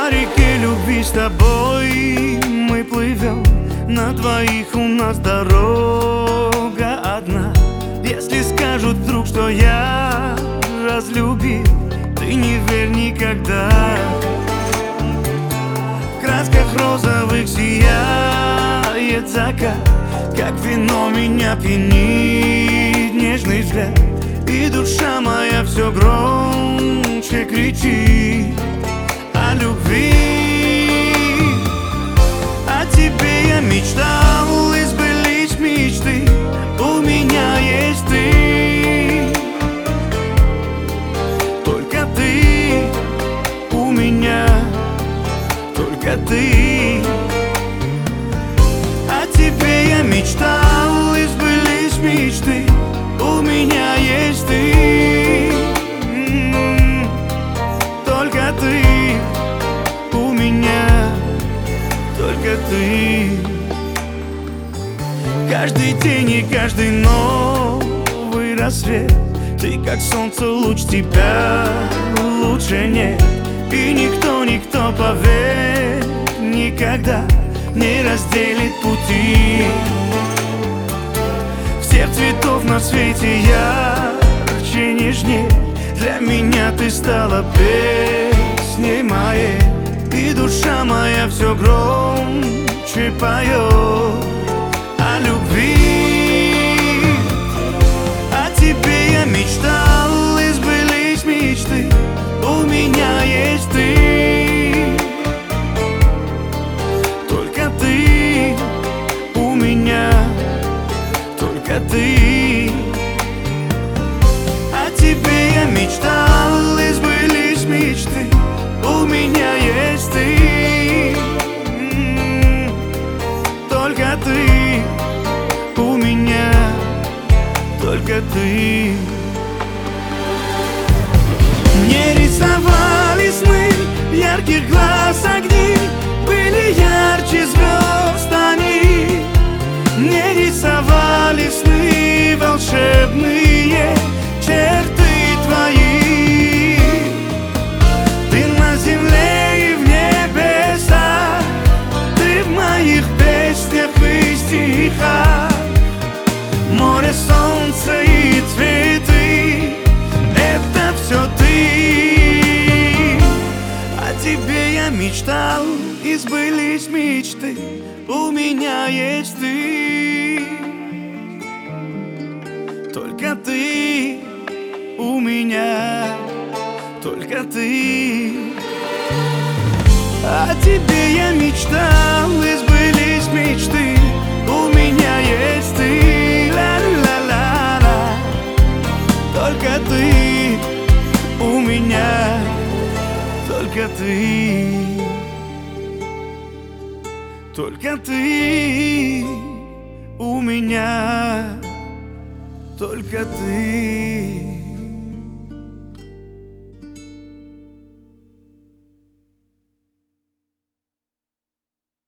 По реке любви с тобой мы плывем, на двоих у нас дорога одна. Если скажут вдруг, что я разлюбил, ты не верь никогда. В красках розовых сияет закат, как вино меня пьянит нежный взгляд. И душа моя все громче кричит о любви. О тебе я мечтал, и сбылись мечты. У меня есть ты, только ты. У меня только ты. О тебе я мечтал, и сбылись мечты. У меня есть ты, только ты. У меня только ты. Каждый день и каждый новый рассвет, ты как солнце, луч, тебя лучше нет. И никто, поверь, никогда не разделит пути. Всех цветов на свете ярче, нежней. Для меня ты стала песней моей. И душа моя все громче поет о любви. О тебе я мечтал, и сбылись мечты. У меня есть ты, только ты. У меня только ты. О тебе я мечтал, и сбылись мечты. У меня есть ты, только ты. У меня только ты. Мне рисовали сны ярких глаз огни, были ярче звезд они. Мне рисовали сны волшебные черты твои. Ты на земле и в небесах, ты в моих песнях и стихах. Море, солнце и цветы — это все ты. О тебе я мечтал, и сбылись мечты. У меня есть ты, только ты. У меня только ты. О тебе я мечтал, и сбылись мечты. У меня есть ты, ла-ла-ла-ла. Только ты. У меня только ты. Только ты. У меня только ты.